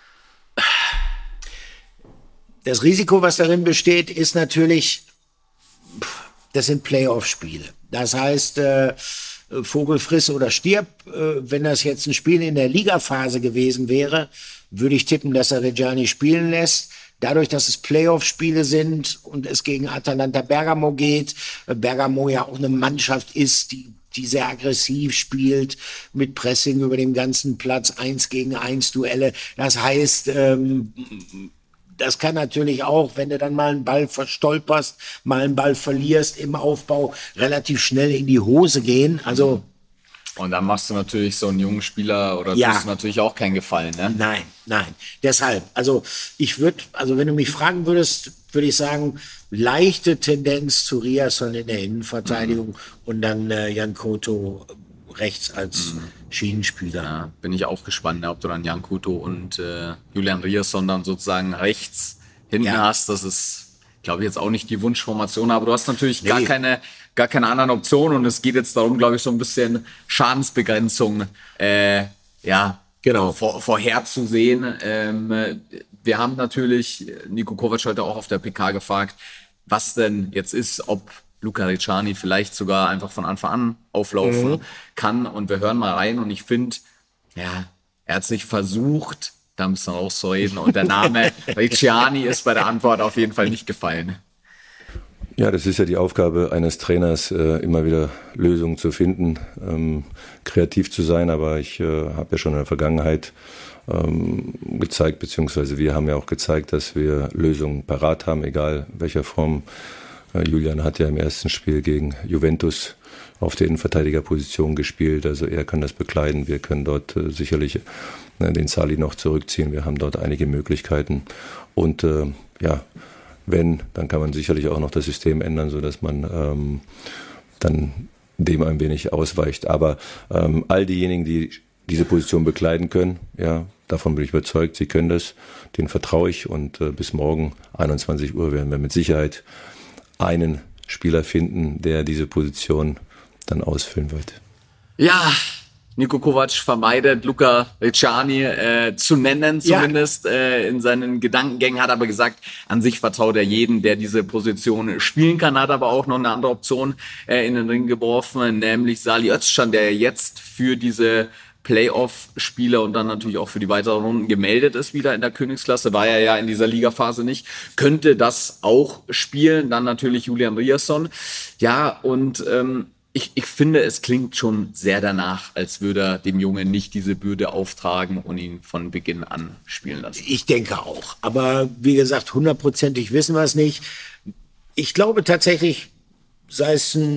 Das Risiko, was darin besteht, ist natürlich, das sind Playoff-Spiele. Das heißt, äh, Vogel friss oder stirb. Äh, wenn das jetzt ein Spiel in der Ligaphase gewesen wäre, würde ich tippen, dass er Reggiani spielen lässt. Dadurch, dass es Playoff-Spiele sind und es gegen Atalanta Bergamo geht, äh, Bergamo ja auch eine Mannschaft ist, die die sehr aggressiv spielt, mit Pressing über den ganzen Platz, eins gegen eins Duelle. Das heißt, ähm, das kann natürlich auch, wenn du dann mal einen Ball verstolperst, mal einen Ball verlierst im Aufbau, relativ schnell in die Hose gehen. Also
und dann machst du natürlich so einen jungen Spieler oder
ja.
tust du natürlich auch keinen Gefallen, ne?
Nein, nein. Deshalb, also ich würde, also wenn du mich fragen würdest, würde ich sagen, leichte Tendenz zu Riasson in der Innenverteidigung mhm. und dann äh, Jan Couto rechts als mhm. Schienenspieler.
Ja, bin ich auch gespannt, ne, ob du dann Jan Couto und äh, Julian Riasson dann sozusagen rechts hinten ja. hast. Das ist, glaube ich, jetzt auch nicht die Wunschformation, aber du hast natürlich nee. gar keine gar keine anderen Optionen und es geht jetzt darum, glaube ich, so ein bisschen Schadensbegrenzung äh, ja,
genau.
vor, vorherzusehen. Ähm, wir haben natürlich, Niko Kovac heute auch auf der P K gefragt, was denn jetzt ist, ob Luca Reggiani vielleicht sogar einfach von Anfang an auflaufen mhm. kann. Und wir hören mal rein und ich finde, ja, er hat sich versucht, da müssen wir auch so reden. Und der Name Reggiani ist bei der Antwort auf jeden Fall nicht gefallen.
Ja, das ist ja die Aufgabe eines Trainers, äh, immer wieder Lösungen zu finden, ähm, kreativ zu sein. Aber ich äh, habe ja schon in der Vergangenheit ähm, gezeigt, beziehungsweise wir haben ja auch gezeigt, dass wir Lösungen parat haben, egal welcher Form. Äh, Julian hat ja im ersten Spiel gegen Juventus auf der Innenverteidigerposition gespielt. Also er kann das bekleiden. Wir können dort äh, sicherlich äh, den Sali noch zurückziehen. Wir haben dort einige Möglichkeiten. Und äh, ja, wenn, dann kann man sicherlich auch noch das System ändern, sodass man ähm, dann dem ein wenig ausweicht. Aber ähm, all diejenigen, die diese Position bekleiden können, ja, davon bin ich überzeugt, sie können das, denen vertraue ich. Und äh, bis morgen einundzwanzig Uhr werden wir mit Sicherheit einen Spieler finden, der diese Position dann ausfüllen wird.
Ja, Niko Kovac vermeidet, Luca Reggiani äh, zu nennen, zumindest ja. äh, in seinen Gedankengängen, hat aber gesagt, an sich vertraut er jeden, der diese Position spielen kann, hat aber auch noch eine andere Option äh, in den Ring geworfen, nämlich Salih Özcan, der jetzt für diese Playoff-Spiele und dann natürlich auch für die weiteren Runden gemeldet ist wieder in der Königsklasse, war er ja in dieser Ligaphase nicht, könnte das auch spielen, dann natürlich Julian Riasson. Ja, und ähm, Ich, ich finde, es klingt schon sehr danach, als würde er dem Jungen nicht diese Bürde auftragen und ihn von Beginn an spielen lassen.
Ich denke auch. Aber wie gesagt, hundertprozentig wissen wir es nicht. Ich glaube tatsächlich, sei es ein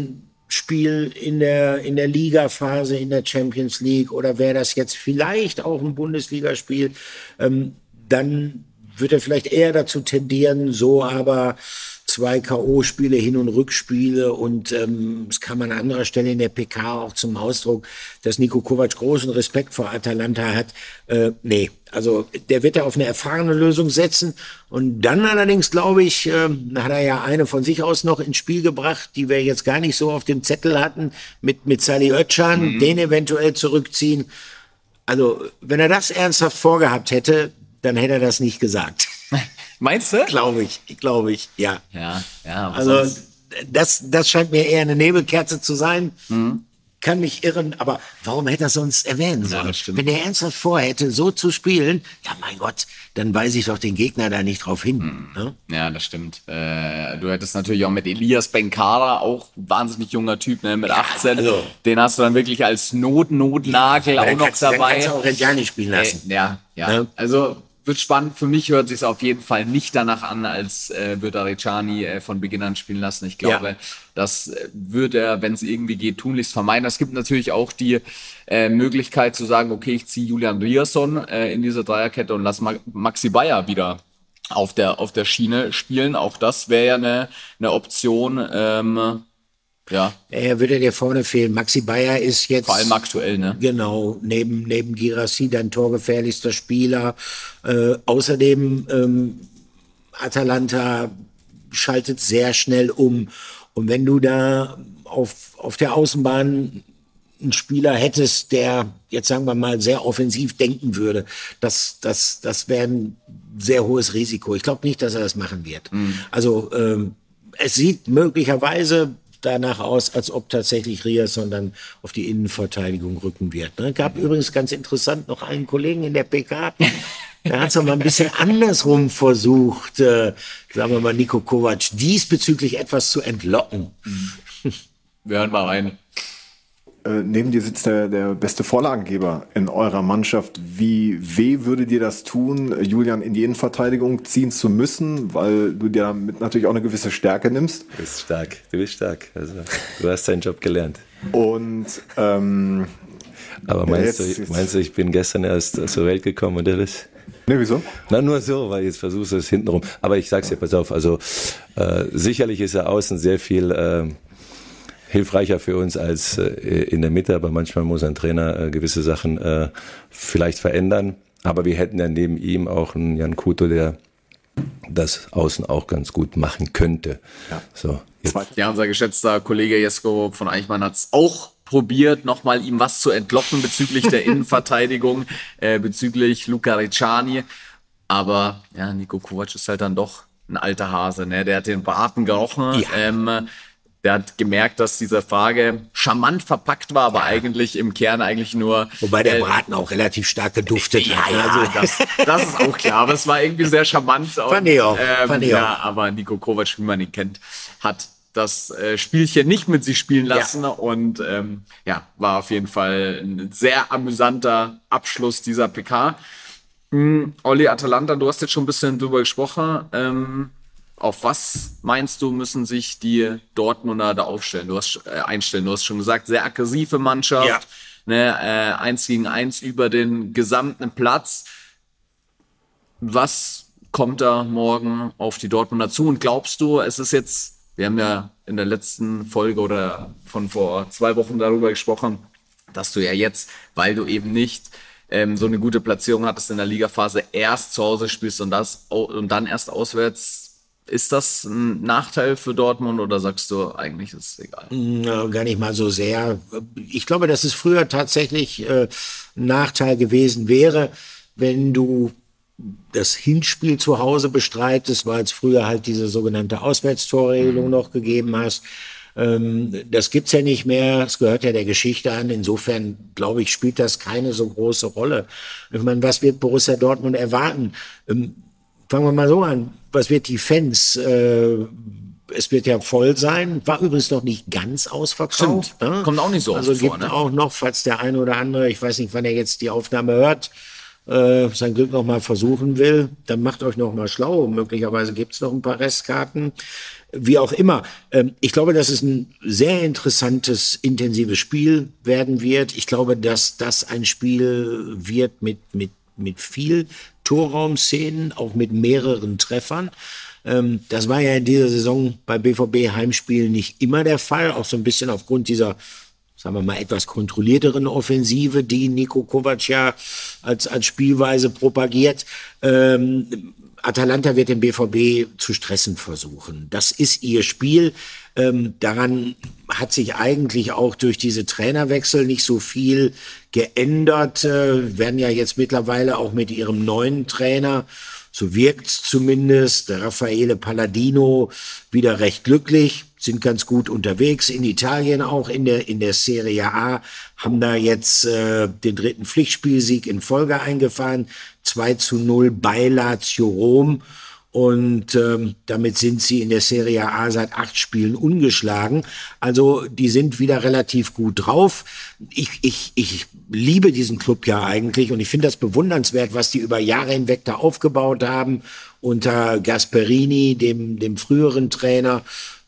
Spiel in der, in der Ligaphase, in der Champions League, oder wäre das jetzt vielleicht auch ein Bundesligaspiel, ähm, dann wird er vielleicht eher dazu tendieren, so aber zwei K O-Spiele, Hin- und Rückspiele, und ähm, es kam an anderer Stelle in der P K auch zum Ausdruck, dass Niko Kovac großen Respekt vor Atalanta hat. Äh, nee, also der wird da auf eine erfahrene Lösung setzen, und dann allerdings, glaube ich, äh, hat er ja eine von sich aus noch ins Spiel gebracht, die wir jetzt gar nicht so auf dem Zettel hatten, mit, mit Salih Özcan, mhm. den eventuell zurückziehen. Also wenn er das ernsthaft vorgehabt hätte, dann hätte er das nicht gesagt.
Meinst du?
Glaube ich, glaube ich, ja.
Ja, ja.
Also das, das scheint mir eher eine Nebelkerze zu sein. Mhm. Kann mich irren, aber warum hätte er sonst erwähnen sollen? Ja, wenn er ernsthaft vorhätte, so zu spielen, ja mein Gott, dann weise ich doch den Gegner da nicht drauf hin. Mhm. Ne?
Ja, das stimmt. Äh, du hättest natürlich auch mit Elias Benkara, auch wahnsinnig junger Typ, ne, mit achtzehn. Ja, also, den hast du dann wirklich als Not-Notnagel ja, auch noch
kannst,
dabei.
Dann kannst du auch Reggiani spielen lassen.
Äh, ja, ja, ja. Also wird spannend. Für mich hört sich es auf jeden Fall nicht danach an, als äh, würde Reggiani äh, von Beginn an spielen lassen. Ich glaube, ja. das äh, wird er, wenn es irgendwie geht, tunlichst vermeiden. Es gibt natürlich auch die äh, Möglichkeit zu sagen, okay, ich ziehe Julian Riasson äh, in diese Dreierkette und lasse Ma- Maxi Bayer wieder auf der auf der Schiene spielen. Auch das wäre ja eine eine Option. Ähm, Ja.
Er würde dir vorne fehlen. Maxi Bayer ist jetzt...
Vor allem aktuell, ne?
Genau, neben, neben Guirassy dein torgefährlichster Spieler. Äh, außerdem, ähm, Atalanta schaltet sehr schnell um. Und wenn du da auf, auf der Außenbahn einen Spieler hättest, der jetzt sagen wir mal sehr offensiv denken würde, das, das, das wäre ein sehr hohes Risiko. Ich glaube nicht, dass er das machen wird. Mhm. Also, ähm, es sieht möglicherweise danach aus, als ob tatsächlich Riasson dann auf die Innenverteidigung rücken wird. Ne? Gab übrigens ganz interessant noch einen Kollegen in der P K, der hat es mal ein bisschen andersrum versucht, äh, sagen wir mal Niko Kovac, diesbezüglich etwas zu entlocken.
Wir hören mal rein.
Äh, neben dir sitzt der, der beste Vorlagengeber in eurer Mannschaft. Wie weh würde dir das tun, Julian in die Innenverteidigung ziehen zu müssen, weil du dir damit natürlich auch eine gewisse Stärke nimmst?
Du bist stark, du bist stark. Also, du hast deinen Job gelernt.
Und ähm,
aber meinst, jetzt, du, jetzt. meinst du, ich bin gestern erst zur Welt gekommen und das?
Ne, wieso?
Na, nur so, weil jetzt versuchst du es hintenrum. Aber ich sag's dir, pass auf, also äh, sicherlich ist er außen sehr viel äh, hilfreicher für uns als äh, in der Mitte, aber manchmal muss ein Trainer äh, gewisse Sachen äh, vielleicht verändern. Aber wir hätten ja neben ihm auch einen Jan Kuto, der das außen auch ganz gut machen könnte.
Ja,
so,
ja, unser geschätzter Kollege Jesko von Eichmann hat es auch probiert, nochmal ihm was zu entlocken bezüglich der Innenverteidigung, äh, bezüglich Luca Reggiani. Aber ja, Niko Kovac ist halt dann doch ein alter Hase, ne? Der hat den Braten gerochen. Ja. Ähm, Der hat gemerkt, dass diese Frage charmant verpackt war, aber ja. eigentlich im Kern eigentlich nur...
Wobei der äh, Braten auch relativ stark geduftet
ja,
hat.
Ja, also das, das ist auch klar, aber es war irgendwie sehr charmant.
Fand ich auch.
Ähm,
Fand ich
ja,
auch.
aber Niko Kovac, wie man ihn kennt, hat das äh, Spielchen nicht mit sich spielen lassen ja. und ähm, ja, war auf jeden Fall ein sehr amüsanter Abschluss dieser P K. Mhm, Olli, Atalanta, du hast jetzt schon ein bisschen drüber gesprochen. Ähm, Auf was meinst du, müssen sich die Dortmunder da aufstellen? Du hast äh, einstellen. Du hast schon gesagt, sehr aggressive Mannschaft, ja. ne, äh, eins gegen eins über den gesamten Platz. Was kommt da morgen auf die Dortmunder zu? Und glaubst du, es ist jetzt, wir haben ja in der letzten Folge oder von vor zwei Wochen darüber gesprochen, dass du ja jetzt, weil du eben nicht ähm, so eine gute Platzierung hattest in der Ligaphase, erst zu Hause spielst und das und dann erst auswärts. Ist das ein Nachteil für Dortmund oder sagst du, eigentlich ist es egal?
No, gar nicht mal so sehr. Ich glaube, dass es früher tatsächlich äh, ein Nachteil gewesen wäre, wenn du das Hinspiel zu Hause bestreitest, weil es früher halt diese sogenannte Auswärtstorregelung mhm. noch gegeben hast. Ähm, das gibt's ja nicht mehr. Es gehört ja der Geschichte an. Insofern, glaube ich, spielt das keine so große Rolle. Ich meine, was wird Borussia Dortmund erwarten? Ähm, Fangen wir mal so an. Was wird die Fans? Äh, es wird ja voll sein. War übrigens noch nicht ganz ausverkauft.
Ne? Kommt auch nicht so
also
oft vor.
Also gibt
ne?
auch noch, falls der eine oder andere, ich weiß nicht, wann er jetzt die Aufnahme hört, äh, sein Glück noch mal versuchen will, dann macht euch noch mal schlau. Möglicherweise gibt's noch ein paar Restkarten. wie auch immer. Ähm, ich glaube, dass es ein sehr interessantes, intensives Spiel werden wird. Ich glaube, dass das ein Spiel wird mit, mit, mit viel Torraumszenen, auch mit mehreren Treffern. Ähm, das war ja in dieser Saison bei B V B-Heimspielen nicht immer der Fall, auch so ein bisschen aufgrund dieser, sagen wir mal, etwas kontrollierteren Offensive, die Niko Kovac ja als, als Spielweise propagiert. Ähm, Atalanta wird den B V B zu stressen versuchen. Das ist ihr Spiel. Ähm, daran hat sich eigentlich auch durch diese Trainerwechsel nicht so viel geändert. Äh, werden ja jetzt mittlerweile auch mit ihrem neuen Trainer, so wirkt's zumindest, der Raffaele Palladino, wieder recht glücklich, sind ganz gut unterwegs in Italien, auch in der in der Serie A, haben da jetzt äh, den dritten Pflichtspielsieg in Folge eingefahren, zwei zu null bei Lazio Rom. Und ähm, damit sind sie in der Serie A seit acht Spielen ungeschlagen. Also die sind wieder relativ gut drauf. Ich, ich, ich liebe diesen Club ja eigentlich und ich finde das bewundernswert, was die über Jahre hinweg da aufgebaut haben unter Gasperini, dem, dem früheren Trainer.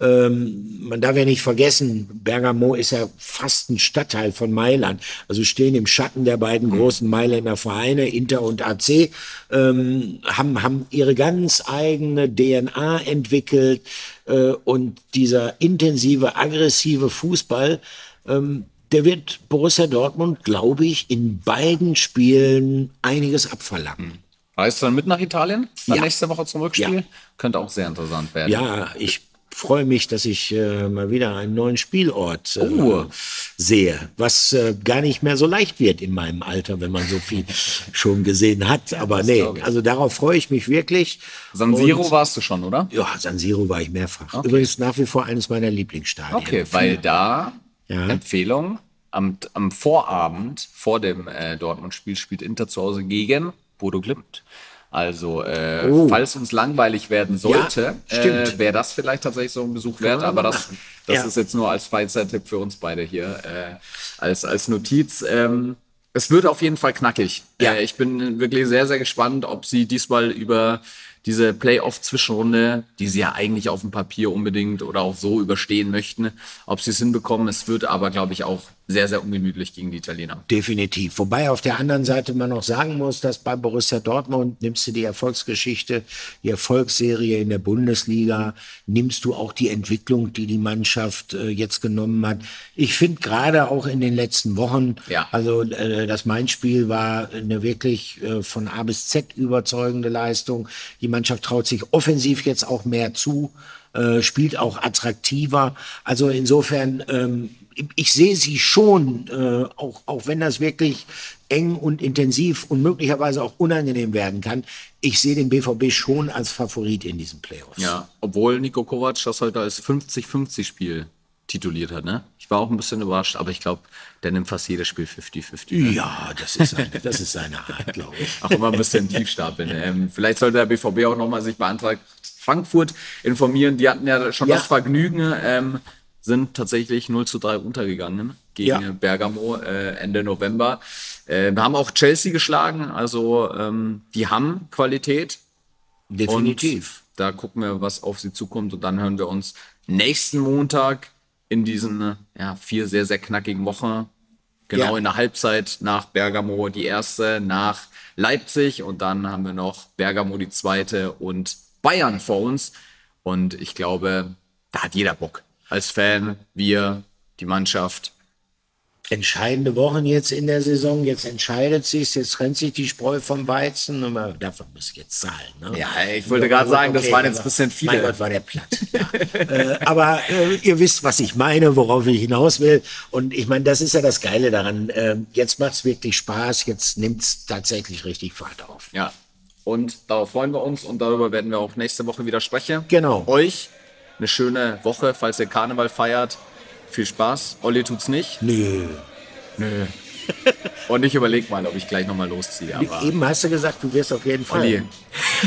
Ähm, man darf ja nicht vergessen, Bergamo ist ja fast ein Stadtteil von Mailand. Also stehen im Schatten der beiden großen Mailänder Vereine, Inter und A C, ähm, haben, haben ihre ganz eigene D N A entwickelt. Äh, und dieser intensive, aggressive Fußball, ähm, der wird Borussia Dortmund, glaube ich, in beiden Spielen einiges abverlangen.
Reist du dann mit nach Italien? Dann
Ja.
nächste Woche zum Rückspiel?
Ja.
Könnte auch sehr interessant werden.
Ja, ich freue mich, dass ich äh, mal wieder einen neuen Spielort äh,
Oh.
sehe, was äh, gar nicht mehr so leicht wird in meinem Alter, wenn man so viel schon gesehen hat. Aber nee,
glaub ich.
also darauf freue ich mich wirklich.
San Siro
Und-
warst du schon, oder?
Ja, San Siro war ich mehrfach. Übrigens nach wie vor eines meiner Lieblingsstadien.
Okay, weil da,
Ja.
Empfehlung, am, am Vorabend vor dem äh, Dortmund-Spiel spielt Inter zu Hause gegen Bodo Glimt. Also, äh,
Oh.
falls uns langweilig werden sollte,
Ja, stimmt.
äh, wäre das vielleicht tatsächlich so ein Besuch wert.
wir
Aber
mal
das,
machen.
das
Ja.
ist jetzt nur als Freizeittipp für uns beide hier, äh, als, als Notiz. Ähm, es wird auf jeden Fall knackig.
Ja.
Äh, ich bin wirklich sehr, sehr gespannt, ob sie diesmal über diese Playoff-Zwischenrunde, die sie ja eigentlich auf dem Papier unbedingt oder auch so überstehen möchten, ob sie es hinbekommen. Es wird aber, glaube ich, auch sehr, sehr ungemütlich gegen die Italiener.
Definitiv. Wobei auf der anderen Seite man noch sagen muss, dass bei Borussia Dortmund nimmst du die Erfolgsgeschichte, die Erfolgsserie in der Bundesliga, nimmst du auch die Entwicklung, die die Mannschaft äh, jetzt genommen hat. Ich finde gerade auch in den letzten Wochen,
Ja.
also äh, das Main-Spiel war eine wirklich äh, von A bis Z überzeugende Leistung. Die Mannschaft traut sich offensiv jetzt auch mehr zu, äh, spielt auch attraktiver. Also insofern, ähm, ich sehe sie schon, äh, auch, auch wenn das wirklich eng und intensiv und möglicherweise auch unangenehm werden kann. Ich sehe den B V B schon als Favorit in diesen Playoffs.
Ja, obwohl Niko Kovac das heute als fünfzig fünfzig Spiel tituliert hat, ne? Ich war auch ein bisschen überrascht, aber ich glaube, der nimmt fast jedes Spiel fünfzig fünfzig. Ne?
Ja, das ist seine, das ist seine Art, glaube ich.
Auch immer ein bisschen tief stapeln. Ähm, vielleicht sollte der B V B auch nochmal sich bei Eintracht Frankfurt informieren. Die hatten ja schon
Ja.
das Vergnügen, ähm, sind tatsächlich null zu drei untergegangen gegen
Ja.
Bergamo äh, Ende November. Äh, wir haben auch Chelsea geschlagen, also ähm, die haben Qualität.
Definitiv.
Und da gucken wir, was auf sie zukommt. Und dann hören wir uns nächsten Montag in diesen ja, vier sehr, sehr knackigen Wochen. Genau
Ja.
in der Halbzeit nach Bergamo die erste, nach Leipzig. Und dann haben wir noch Bergamo die zweite und Bayern vor uns. Und ich glaube, da hat jeder Bock. Als Fan, wir, die Mannschaft.
Entscheidende Wochen jetzt in der Saison. Jetzt entscheidet sich's, jetzt trennt sich die Spreu vom Weizen. Und man, davon muss ich jetzt zahlen. Ne?
Ja, ich wollte gerade sagen, das waren jetzt ein bisschen viele.
Mein Gott, war der platt. Ja. äh, aber äh, ihr wisst, was ich meine, worauf ich hinaus will. Und ich meine, das ist ja das Geile daran. Äh, jetzt macht's wirklich Spaß. Jetzt nimmt's tatsächlich richtig Fahrt auf.
Ja. Und darauf freuen wir uns und darüber werden wir auch nächste Woche wieder sprechen.
Genau.
Euch eine schöne Woche, falls ihr Karneval feiert. Viel Spaß. Olli tut's nicht.
Nö.
Nö. Und ich überlege mal, ob ich gleich nochmal losziehe. Aber
Eben hast du gesagt, du wirst auf jeden Fall.
Olli,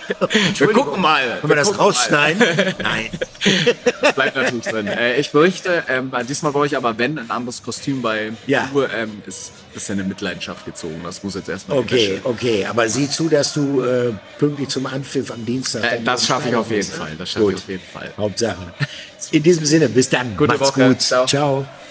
Wir gucken mal.
Können wir das
gucken
rausschneiden? Nein.
Das bleibt natürlich drin. Äh, ich berichte, ähm, diesmal brauche ich aber, wenn, ein anderes Kostüm, weil
Ja.
du ähm, ist ein bisschen in Mitleidenschaft gezogen. Das muss jetzt erstmal
Okay, okay, aber sieh zu, dass du äh, pünktlich zum Anpfiff am Dienstag...
Äh,
dann
das
im
schaffe ich auf
Stadion
jeden
bist, ne?
Fall. Das schaffe
Gut.
ich auf jeden Fall.
Hauptsache. In diesem Sinne, bis dann.
Gute
Macht's
Woche.
gut.
Ciao.
Ciao.